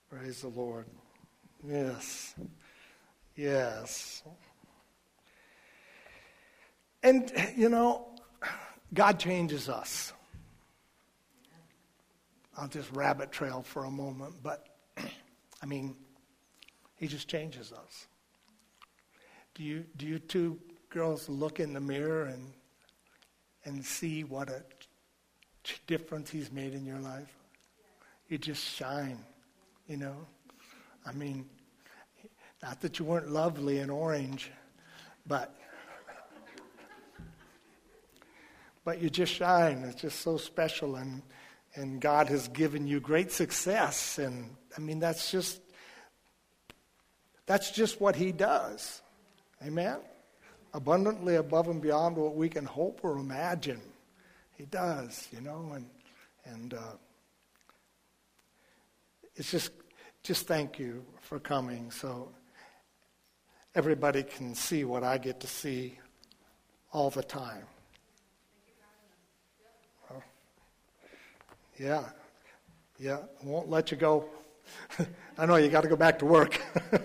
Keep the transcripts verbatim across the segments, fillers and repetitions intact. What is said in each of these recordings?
Praise the Lord. Yes. Yes. And, you know, God changes us. I'll just rabbit trail for a moment, but, I mean, he just changes us. Do you do you two girls look in the mirror and and see what a difference he's made in your life? You just shine, you know? I mean, not that you weren't lovely and orange, but but you just shine. It's just so special, and and God has given you great success, and I mean that's just that's just what he does. Amen? Abundantly above and beyond what we can hope or imagine. He does, you know, and and uh, it's just just thank you for coming, so everybody can see what I get to see all the time. Well, yeah, yeah, won't let you go. I know you got to go back to work.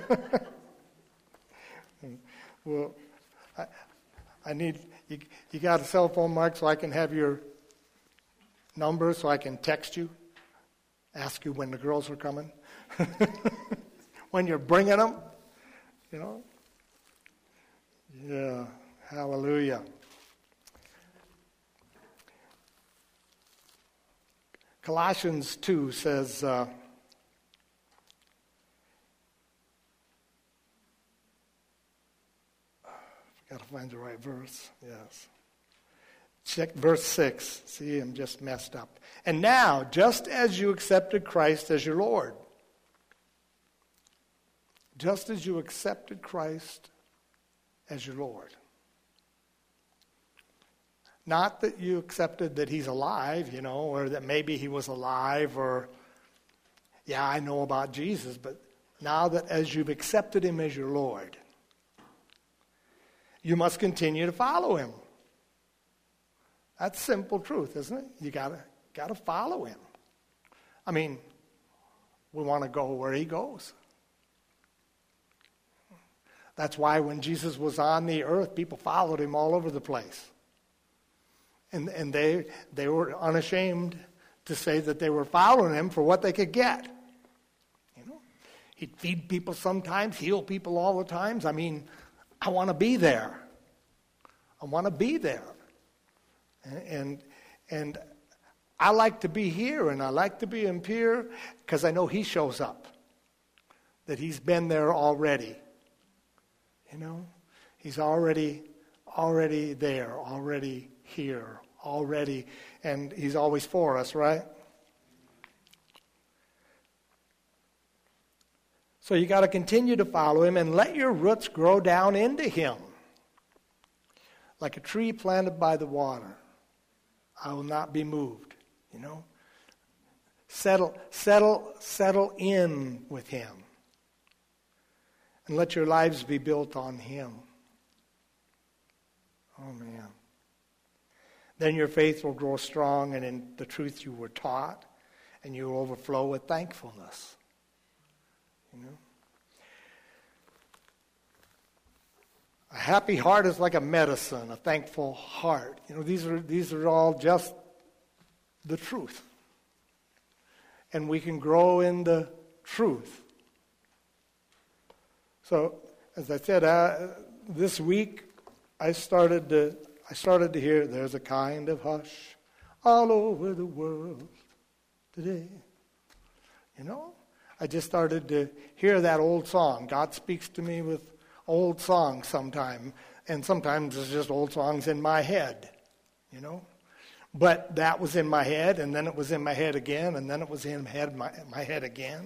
Well, I, I need, you, you got a cell phone, Mark, so I can have your number so I can text you, ask you when the girls are coming, when you're bringing them, you know? Yeah, hallelujah. Colossians two says, uh, got to find the right verse. Yes. Check verse six. See, I'm just messed up. And now, just as you accepted Christ as your Lord, just as you accepted Christ as your Lord. Not that you accepted that he's alive, you know, or that maybe he was alive, or, yeah, I know about Jesus, but now that as you've accepted him as your Lord, you must continue to follow him. That's simple truth, isn't it? You gotta gotta follow him. I mean, we want to go where he goes. That's why when Jesus was on the earth, people followed him all over the place. And and they they were unashamed to say that they were following him for what they could get. You know, he'd feed people sometimes, heal people all the times. I mean, I want to be there. I want to be there. And, and and I like to be here, and I like to be in Pierre because I know he shows up. That he's been there already. You know? He's already already there, already here, already, and he's always for us, right? So you got to continue to follow him and let your roots grow down into him. Like a tree planted by the water. I will not be moved, you know. Settle, settle, settle in with him. And let your lives be built on him. Oh, man. Then your faith will grow strong and in the truth you were taught, and you will overflow with thankfulness. You know? A happy heart is like a medicine, a thankful heart. You know, these are these are all just the truth. And we can grow in the truth. So, as I said, uh, this week I started to I started to hear there's a kind of hush all over the world today. You know? I just started to hear that old song. God speaks to me with old songs sometime, and sometimes it's just old songs in my head, you know. But that was in my head, and then it was in my head again, and then it was in head my, my head again.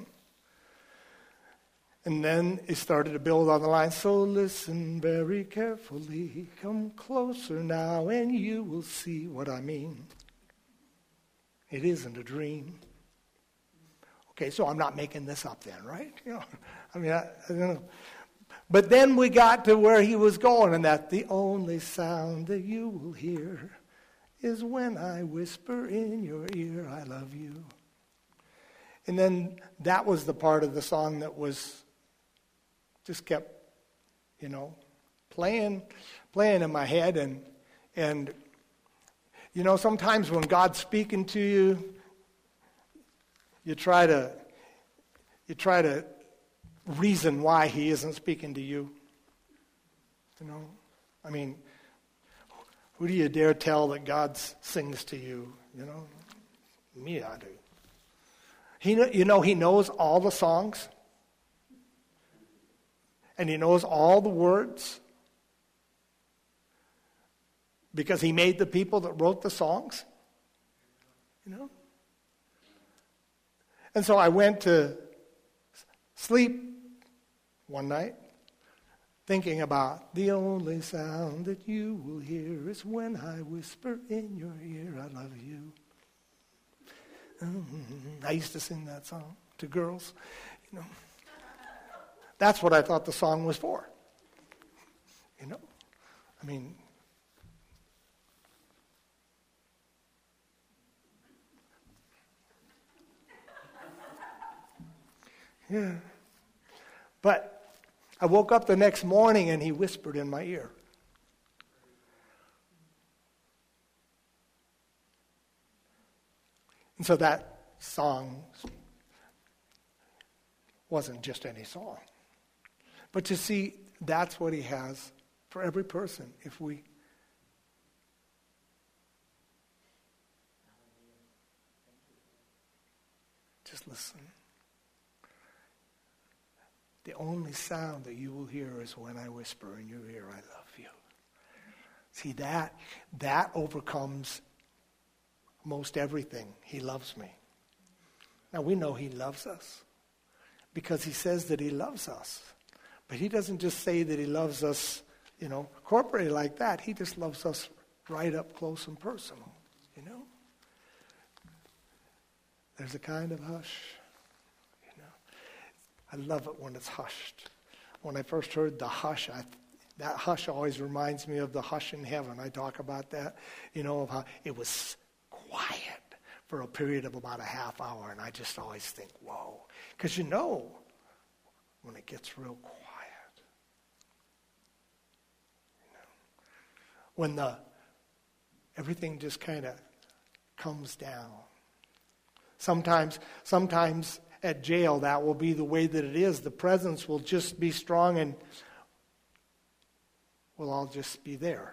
And then it started to build on the line. So listen very carefully, come closer now, and you will see what I mean. It isn't a dream. Okay, so I'm not making this up then, right? You know, I mean, I, I don't know. But then we got to where he was going, and that the only sound that you will hear is when I whisper in your ear, I love you. And then that was the part of the song that was just kept, you know, playing, playing in my head. And, and you know, sometimes when God's speaking to you, you try to, you try to reason why he isn't speaking to you. You know, I mean, who do you dare tell that God sings to you? You know, me, I do. He, you know, he knows all the songs, and he knows all the words, because he made the people that wrote the songs. You know, and so I went to sleep one night thinking about the only sound that you will hear is when I whisper in your ear, I love you. Mm-hmm. I used to sing that song to girls, you know. That's what I thought the song was for. You know, I mean, yeah. But I woke up the next morning and he whispered in my ear. And so that song wasn't just any song. But you see, that's what he has for every person if we just listen. The only sound that you will hear is when I whisper in your ear, I love you. See, that that overcomes most everything. He loves me. Now, we know he loves us because he says that he loves us. But he doesn't just say that he loves us, you know, corporately like that. He just loves us right up close and personal, you know. There's a kind of hush. I love it when it's hushed. When I first heard the hush, I, that hush always reminds me of the hush in heaven. I talk about that, you know, of how it was quiet for a period of about a half hour, and I just always think, whoa. Because you know when it gets real quiet. You know, when the everything just kind of comes down. Sometimes, sometimes at jail, that will be the way that it is. The presence will just be strong and we'll all just be there.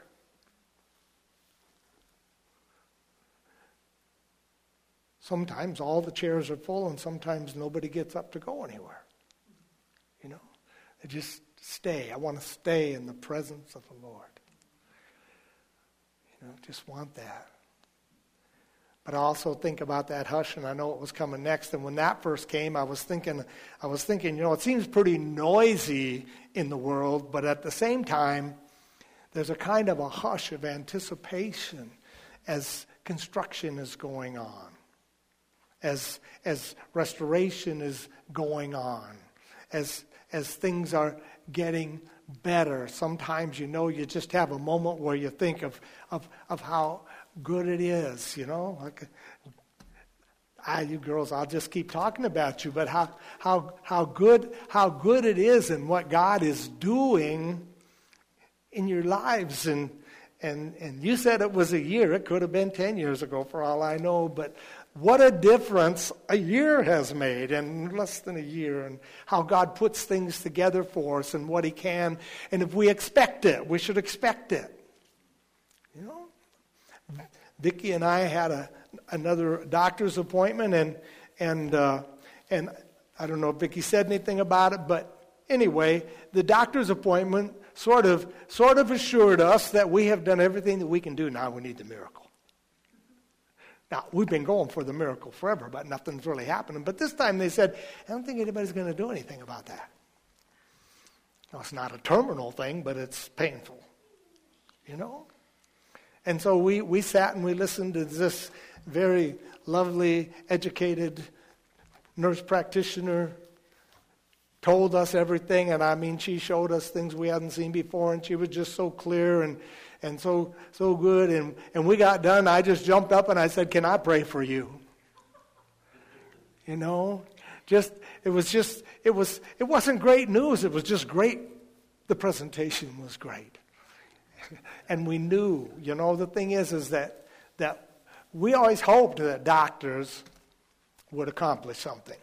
Sometimes all the chairs are full and sometimes nobody gets up to go anywhere. You know, they just stay. I want to stay in the presence of the Lord. You know, just want that. But I also think about that hush, and I know it was coming next. And when that first came, I was thinking, I was thinking, you know, it seems pretty noisy in the world, but at the same time, there's a kind of a hush of anticipation as construction is going on, as as restoration is going on, as as things are getting better. Sometimes, you know, you just have a moment where you think of of of how good it is, you know. Like, ah, you girls, I'll just keep talking about you, but how how how good how good it is and what God is doing in your lives. And and and you said it was a year. It could have been ten years ago for all I know, but what a difference a year has made, and less than a year, and how God puts things together for us and what he can. And if we expect it, we should expect it. You know? Vicki and I had a another doctor's appointment, and and uh, and I don't know if Vicki said anything about it, but anyway, the doctor's appointment sort of sort of assured us that we have done everything that we can do. Now we need the miracle. Now we've been going for the miracle forever, but nothing's really happening. But this time they said, I don't think anybody's going to do anything about that. Now, it's not a terminal thing, but it's painful, you know. And so we, we sat and we listened to this very lovely, educated nurse practitioner told us everything. And I mean, she showed us things we hadn't seen before, and she was just so clear and, and so so good. And, and we got done. I just jumped up and I said, can I pray for you? You know, just it was just it was it wasn't great news. It was just great. The presentation was great, and we knew. You know, the thing is, is that that we always hoped that doctors would accomplish something.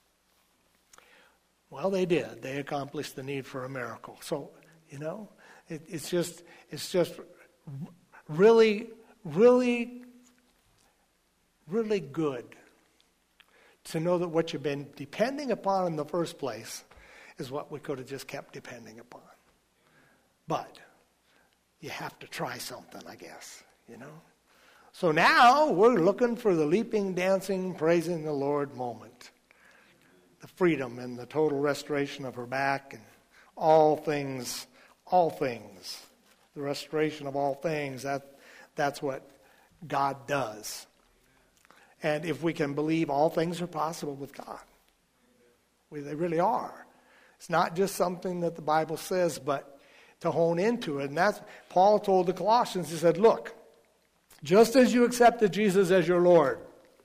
Well, they did. They accomplished the need for a miracle. So, you know, it, it's just it's just really, really, really good to know that what you've been depending upon in the first place is what we could have just kept depending upon. But you have to try something, I guess, you know. So now we're looking for the leaping, dancing, praising the Lord moment. The freedom and the total restoration of her back and all things, all things. The restoration of all things, that, that's what God does. And if we can believe all things are possible with God. We, they really are. It's not just something that the Bible says, but to hone into it. And that's, Paul told the Colossians, he said, look, just as you accepted Jesus as your Lord,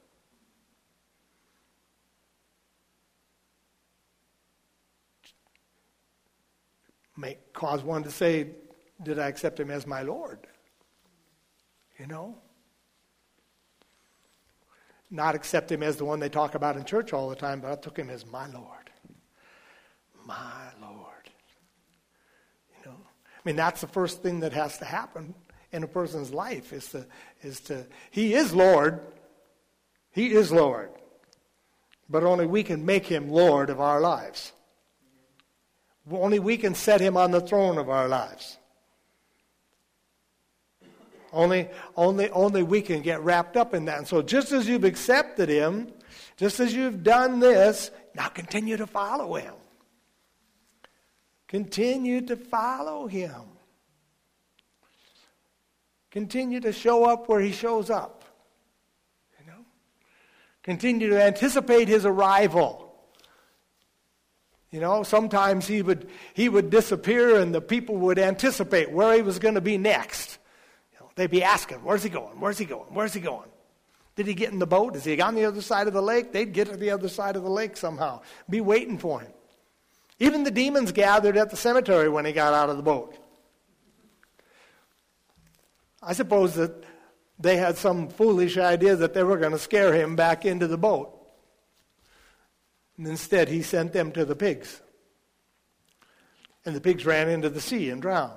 make cause one to say, did I accept him as my Lord? You know? Not accept him as the one they talk about in church all the time, but I took him as my Lord. My Lord. You know? I mean, that's the first thing that has to happen in a person's life is to, is to, he is Lord. He is Lord. But only we can make him Lord of our lives. Only we can set him on the throne of our lives. Only, only, only we can get wrapped up in that. And so just as you've accepted him, just as you've done this, now continue to follow him. Continue to follow him. Continue to show up where he shows up. You know? Continue to anticipate his arrival. You know, sometimes he would he would disappear and the people would anticipate where he was going to be next. They'd be asking, where's he going? Where's he going? Where's he going? Did he get in the boat? Is he on the other side of the lake? They'd get to the other side of the lake somehow. Be waiting for him. Even the demons gathered at the cemetery when he got out of the boat. I suppose that they had some foolish idea that they were going to scare him back into the boat. And instead, he sent them to the pigs. And the pigs ran into the sea and drowned.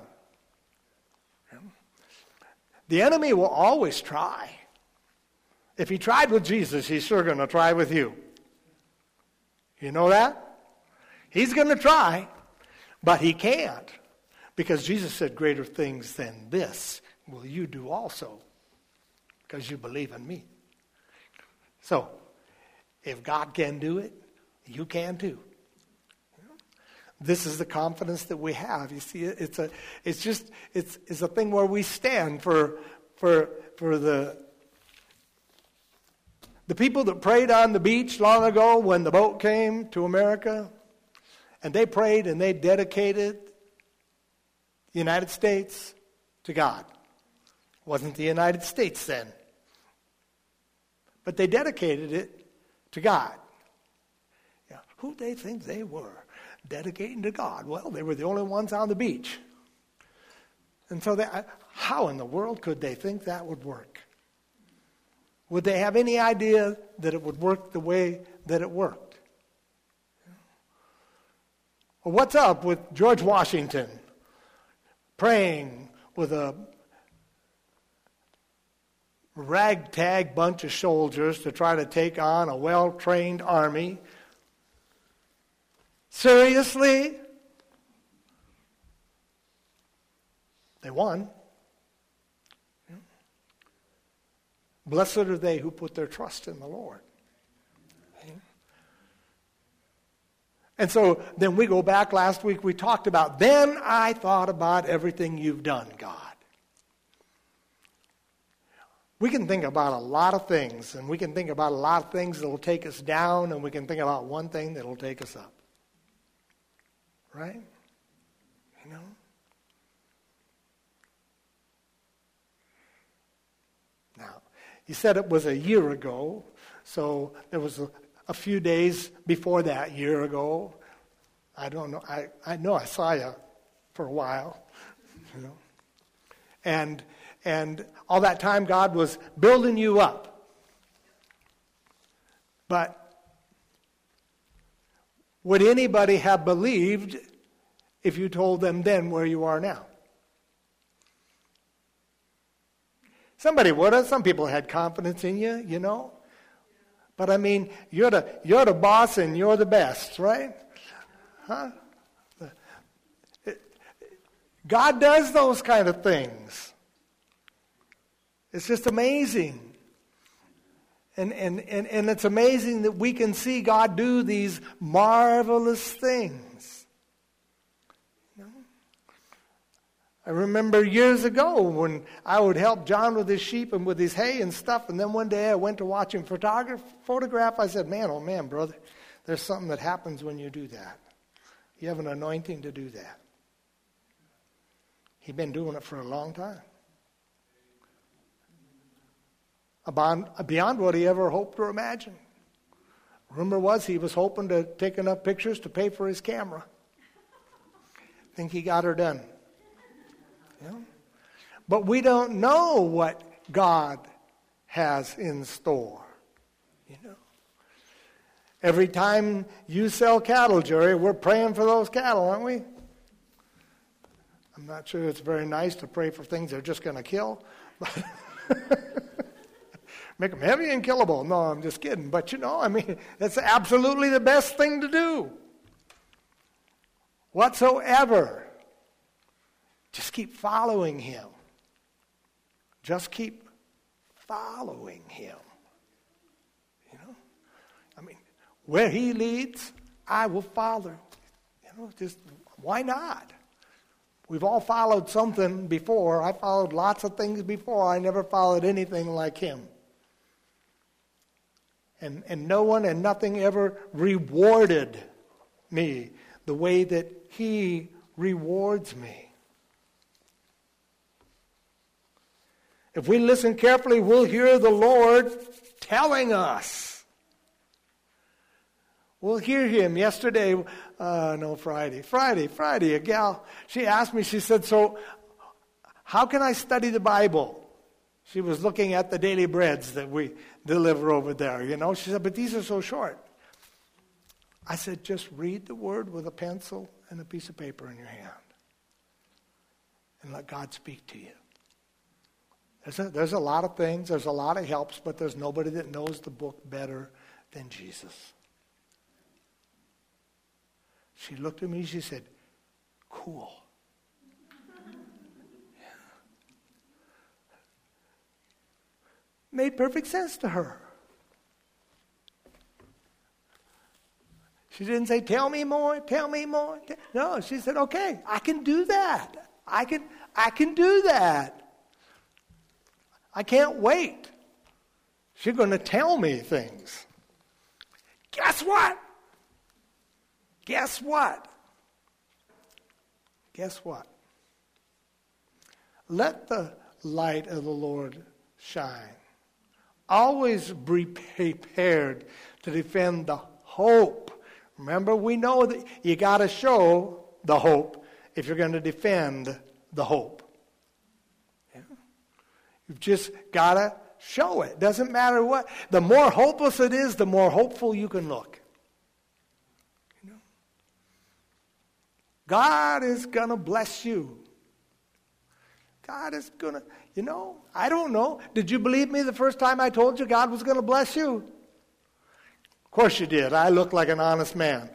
The enemy will always try. If he tried with Jesus, he's sure going to try with you. You know that? He's going to try, but he can't. Because Jesus said, greater things than this will you do also, because you believe in me. So, if God can do it, you can too. This is the confidence that we have. You see, it's a, it's just, it's, it's a thing where we stand for, for, for the, the people that prayed on the beach long ago when the boat came to America, and they prayed and they dedicated the United States to God. It wasn't the United States then, but they dedicated it to God. Yeah, who they think they were? Dedicating to God. Well, they were the only ones on the beach. And so they, how in the world could they think that would work? Would they have any idea that it would work the way that it worked? Well, what's up with George Washington praying with a ragtag bunch of soldiers to try to take on a well-trained army? Seriously? They won. Yeah. Blessed are they who put their trust in the Lord. Yeah. And so then we go back last week, we talked about, then I thought about everything you've done, God. We can think about a lot of things, and we can think about a lot of things that will take us down, and we can think about one thing that will take us up. Right? You know? Now, you said it was a year ago, so there was a, a few days before that, a year ago. I don't know. I, I know I saw you for a while, you know. And and all that time God was building you up. But would anybody have believed if you told them then where you are now? Somebody would have. Some people had confidence in you, you know. But I mean, you're the you're the boss and you're the best, right? Huh? God does those kind of things. It's just amazing. And, and, and, and it's amazing that we can see God do these marvelous things. You know? I remember years ago when I would help John with his sheep and with his hay and stuff, and then one day I went to watch him photograph, photograph. I said, man, oh man, brother, there's something that happens when you do that. You have an anointing to do that. He'd been doing it for a long time. Beyond, beyond what he ever hoped or imagined. Rumor was he was hoping to take enough pictures to pay for his camera. I think he got her done. You know? But we don't know what God has in store. You know. Every time you sell cattle, Jerry, we're praying for those cattle, aren't we? I'm not sure it's very nice to pray for things they're just going to kill. Make them heavy and killable. No, I'm just kidding. But you know, I mean, that's absolutely the best thing to do. Whatsoever. Just keep following him. Just keep following him. You know? I mean, where he leads, I will follow. You know, just why not? We've all followed something before. I followed lots of things before. I never followed anything like him. And, and no one and nothing ever rewarded me the way that he rewards me. If we listen carefully, we'll hear the Lord telling us. We'll hear him. Yesterday, uh, no, Friday. Friday, Friday, a gal, she asked me, she said, so how can I study the Bible? She was looking at the daily breads that we deliver over there, you know. She said, but these are so short. I said, just read the word with a pencil and a piece of paper in your hand. And let God speak to you. There's a, there's a lot of things, there's a lot of helps, but there's nobody that knows the book better than Jesus. She looked at me, she said, cool. Made perfect sense to her. She didn't say, tell me more, tell me more. No, she said, okay, I can do that. I can, I can do that. I can't wait. She's going to tell me things. Guess what? Guess what? Guess what? Let the light of the Lord shine. Always be prepared to defend the hope. Remember, we know that you got to show the hope if you're going to defend the hope. Yeah? You've just got to show it. Doesn't matter what. The more hopeless it is, the more hopeful you can look. You know? God is going to bless you. God is going to, you know, I don't know. Did you believe me the first time I told you God was going to bless you? Of course you did. I look like an honest man.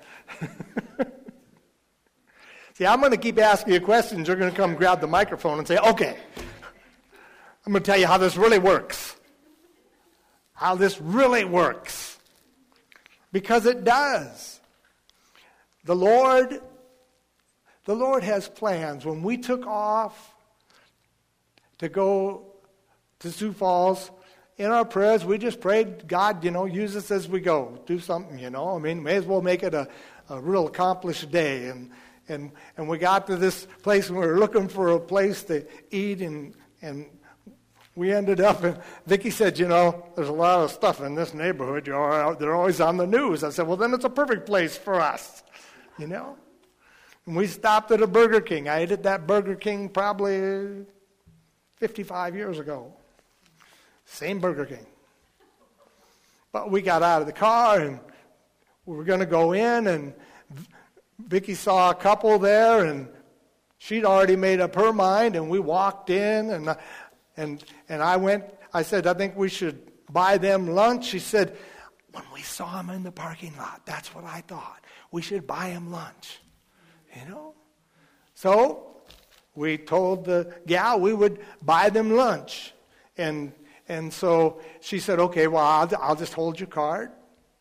See, I'm going to keep asking you questions. You're going to come grab the microphone and say, okay, I'm going to tell you how this really works. How this really works. Because it does. The Lord, the Lord has plans. When we took off to go to Sioux Falls, in our prayers, we just prayed, God, you know, use us as we go. Do something, you know. I mean, may as well make it a, a real accomplished day. And, and and we got to this place and we were looking for a place to eat, and and we ended up, and Vicki said, you know, there's a lot of stuff in this neighborhood. You're, they're always on the news. I said, well, then it's a perfect place for us, you know. And we stopped at a Burger King. I ate at that Burger King probably fifty-five years ago. Same Burger King. But we got out of the car, and we were going to go in, and Vicki saw a couple there, and she'd already made up her mind, and we walked in, and and and I went, I said, I think we should buy them lunch. She said, when we saw them in the parking lot, that's what I thought. We should buy them lunch, you know? So we told the gal we would buy them lunch. And and so she said, okay, well, I'll, I'll just hold your card.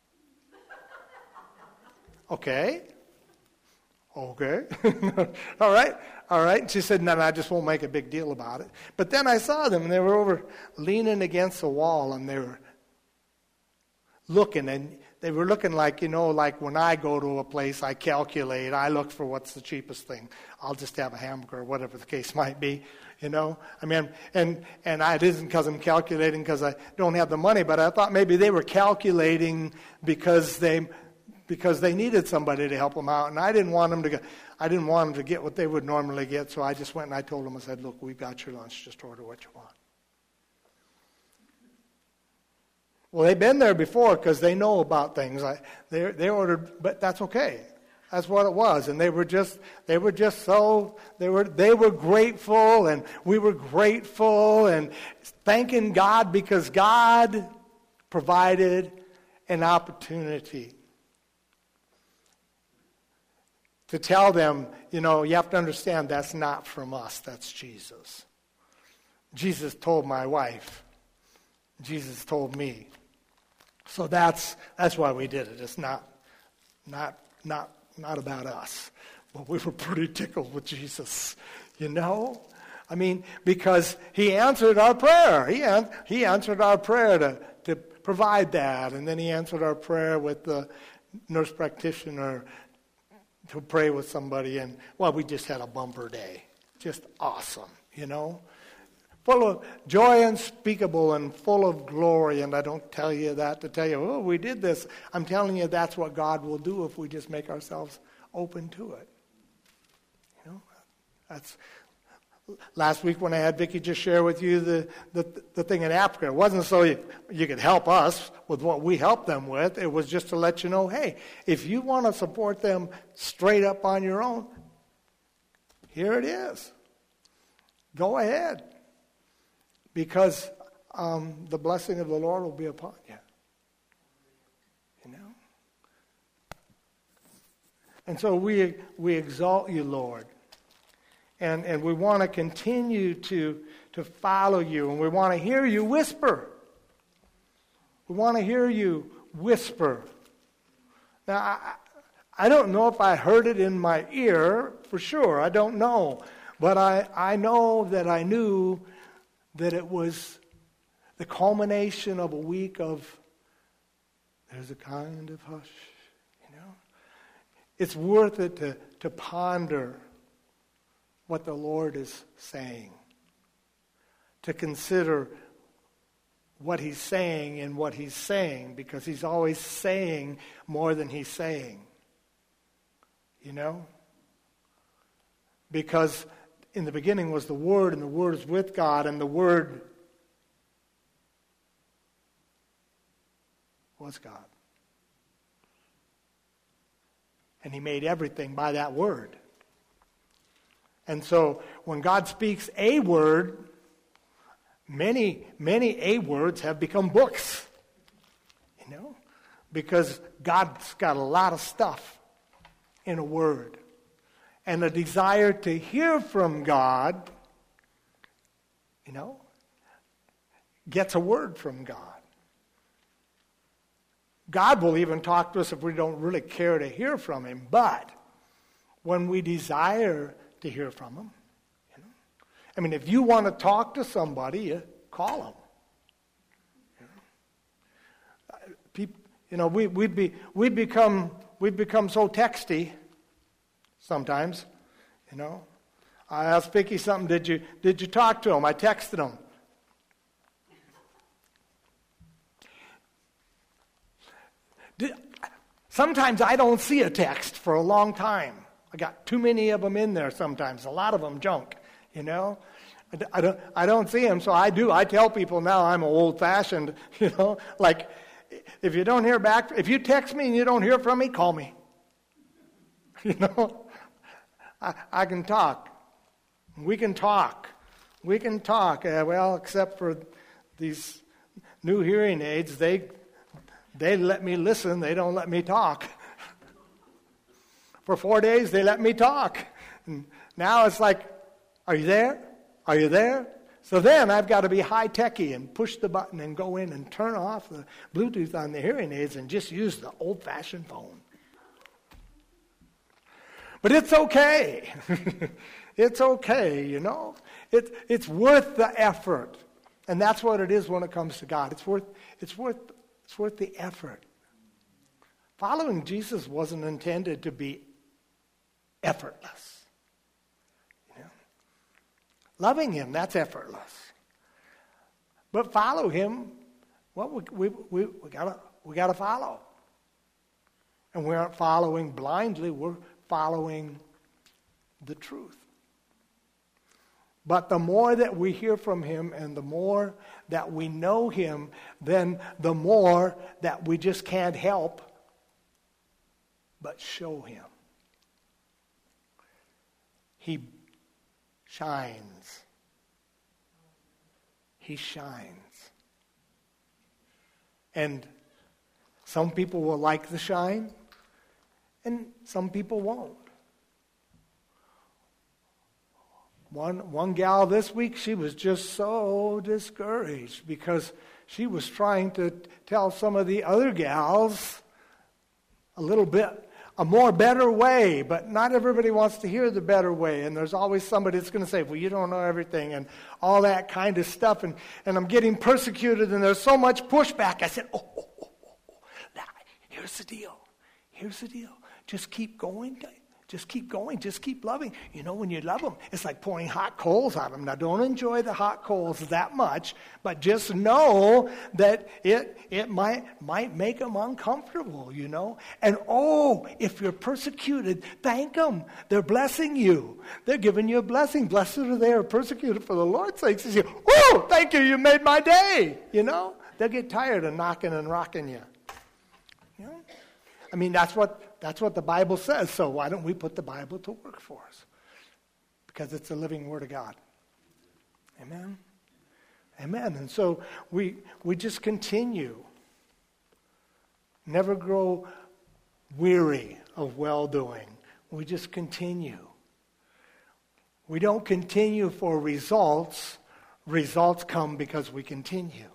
Okay. Okay. All right. All right. And she said, no, no, I just won't make a big deal about it. But then I saw them, and they were over leaning against the wall, and they were looking, and they were looking like, you know, like when I go to a place, I calculate, I look for what's the cheapest thing. I'll just have a hamburger or whatever the case might be, you know. I mean, and, and I, it isn't because I'm calculating because I don't have the money, but I thought maybe they were calculating because they... because they needed somebody to help them out, and I didn't want them to get, I didn't want them to get what they would normally get, so I just went and I told them, I said, look, we've got your lunch, just order what you want. Well, they've been there before because they know about things. I, they they ordered, but that's okay. That's what it was, and they were just they were just so they were they were grateful, and we were grateful, and thanking God because God provided an opportunity to tell them, you know, you have to understand that's not from us, that's Jesus. Jesus told my wife. Jesus told me. So that's that's why we did it. It's not not not not about us. But we were pretty tickled with Jesus, you know? I mean, because he answered our prayer. He an- he answered our prayer to, to provide that. And then he answered our prayer with the nurse practitioner to pray with somebody, and, well, we just had a bumper day. Just awesome, you know? Full of joy unspeakable and full of glory, and I don't tell you that to tell you, oh, we did this. I'm telling you that's what God will do if we just make ourselves open to it. You know? That's... Last week when I had Vicki just share with you the, the, the thing in Africa, it wasn't so you, you could help us with what we helped them with. It was just to let you know, hey, if you want to support them straight up on your own, here it is. Go ahead. Because um, the blessing of the Lord will be upon you. You know? And so we we exalt you, Lord. And and we want to continue to, to follow you. And we want to hear you whisper. We want to hear you whisper. Now, I, I don't know if I heard it in my ear for sure. I don't know. But I, I know that I knew that it was the culmination of a week of, there's a kind of hush, you know. It's worth it to, to ponder what the Lord is saying, to consider what he's saying and what he's saying, because he's always saying more than he's saying. You know? Because in the beginning was the Word, and the Word is with God, and the Word was God. And he made everything by that Word. And so when God speaks a word, many, many a words have become books. You know? Because God's got a lot of stuff in a word. And a desire to hear from God, you know, gets a word from God. God will even talk to us if we don't really care to hear from him. But when we desire to hear from him, you know, I mean, if you want to talk to somebody, you call them. You know, People, you know we we be we become we become so texty sometimes. You know, I asked Vicki something. Did you did you talk to him? I texted him. Sometimes I don't see a text for a long time. I got too many of them in there sometimes, a lot of them junk, you know. I don't, I don't see them, so I do. I tell people now I'm old-fashioned, you know, like if you don't hear back, if you text me and you don't hear from me, call me. You know, I, I can talk. We can talk. We can talk. Uh, well, except for these new hearing aids, they they let me listen. They don't let me talk. For four days, they let me talk. And now it's like, are you there? Are you there? So then I've got to be high-techy and push the button and go in and turn off the Bluetooth on the hearing aids and just use the old-fashioned phone. But it's okay. It's okay, you know. It, it's worth the effort. And that's what it is when it comes to God. It's worth, it's worth, it's worth the effort. Following Jesus wasn't intended to be effortless. You know? Loving him, that's effortless. But follow him, well, we, we, we, we gotta, we gotta follow. And we aren't following blindly, we're following the truth. But the more that we hear from him and the more that we know him, then the more that we just can't help but show him. He shines. He shines. And some people will like the shine, and some people won't. One one gal this week, she was just so discouraged because she was trying to tell some of the other gals a little bit, a more better way, but not everybody wants to hear the better way. And there's always somebody that's going to say, well, you don't know everything and all that kind of stuff. And, and I'm getting persecuted and there's so much pushback. I said, oh, oh, oh, oh, oh. Now, here's the deal. Here's the deal. Just keep going. Just keep going. Just keep loving. You know, when you love them, it's like pouring hot coals on them. Now, don't enjoy the hot coals that much, but just know that it it might might make them uncomfortable, you know. And, oh, if you're persecuted, thank them. They're blessing you. They're giving you a blessing. Blessed are they who are persecuted for the Lord's sake. Says, oh, thank you. You made my day, you know. They'll get tired of knocking and rocking you. You know? I mean, that's what that's what the Bible says. So why don't we put the Bible to work for us? Because it's the living Word of God. Amen? Amen. And so we we just continue. Never grow weary of well-doing. We just continue. We don't continue for results. Results come because we continue.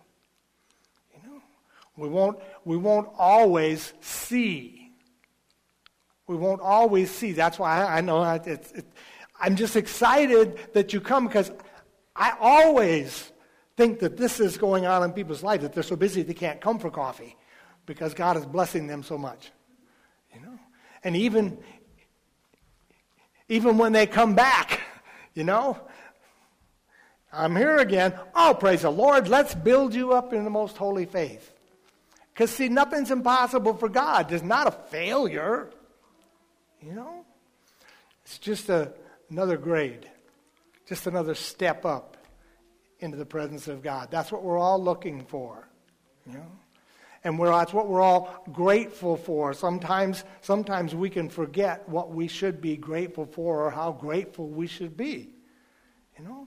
We won't, we won't always see. We won't always see. That's why I, I know I, it's, it, I'm just excited that you come because I always think that this is going on in people's lives, that they're so busy they can't come for coffee because God is blessing them so much. You know? And even, even when they come back, you know, I'm here again. Oh, praise the Lord. Let's build you up in the most holy faith. Because, see, nothing's impossible for God. There's not a failure. You know? It's just a, another grade. Just another step up into the presence of God. That's what we're all looking for. You know? And we're, that's what we're all grateful for. Sometimes, sometimes we can forget what we should be grateful for or how grateful we should be. You know?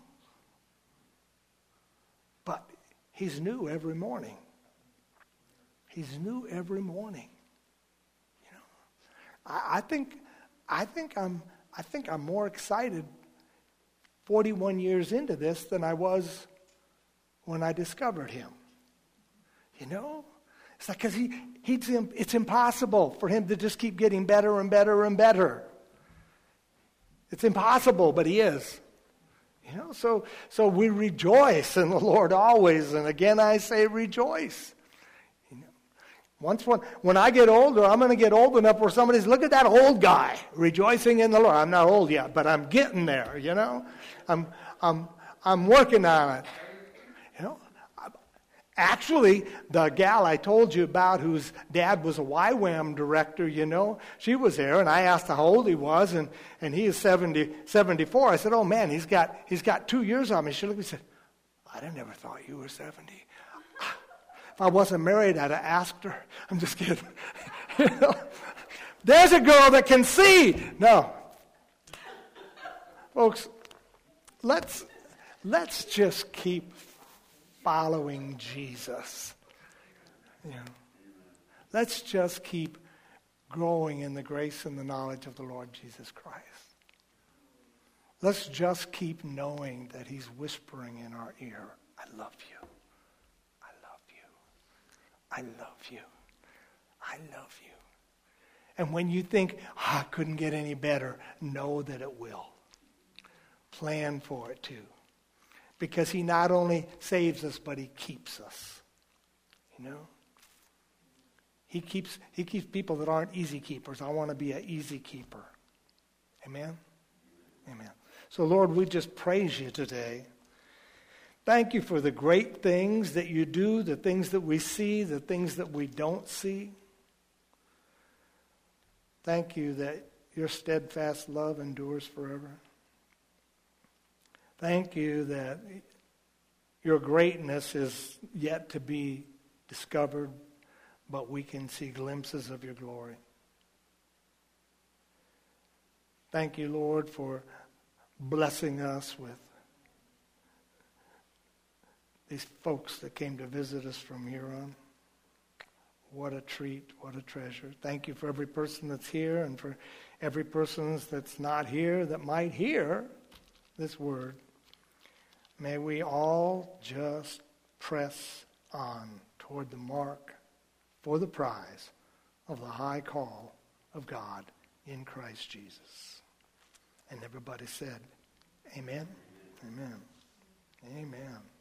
But he's new every morning. He's new every morning. You know, I, I think, I think I'm, I think I'm more excited forty-one years into this than I was when I discovered him. You know, it's like because he, he's, it's impossible for him to just keep getting better and better and better. It's impossible, but he is. You know, so so we rejoice in the Lord always, and again I say rejoice. Once when, when I get older, I'm going to get old enough where somebody's, look at that old guy rejoicing in the Lord. I'm not old yet, but I'm getting there, you know. I'm I'm I'm working on it. You know. Actually, the gal I told you about whose dad was a Y WAM director, you know, she was there, and I asked how old he was, and, and he is seventy, seventy-four. I said, oh, man, he's got he's got two years on me. She looked at me and said, I never thought you were seventy. If I wasn't married, I'd have asked her. I'm just kidding. You know? There's a girl that can see. No. Folks, let's let's just keep following Jesus. You know, let's just keep growing in the grace and the knowledge of the Lord Jesus Christ. Let's just keep knowing that he's whispering in our ear, I love you. I love you. I love you. I love you. And when you think, oh, I couldn't get any better, know that it will. Plan for it too. Because he not only saves us, but he keeps us. You know? He keeps he keeps people that aren't easy keepers. I want to be an easy keeper. Amen? Amen. So Lord, we just praise you today. Thank you for the great things that you do, the things that we see, the things that we don't see. Thank you that your steadfast love endures forever. Thank you that your greatness is yet to be discovered, but we can see glimpses of your glory. Thank you, Lord, for blessing us with these folks that came to visit us from Huron. What a treat, what a treasure. Thank you for every person that's here and for every person that's not here that might hear this word. May we all just press on toward the mark for the prize of the high call of God in Christ Jesus. And everybody said, amen? Amen. Amen.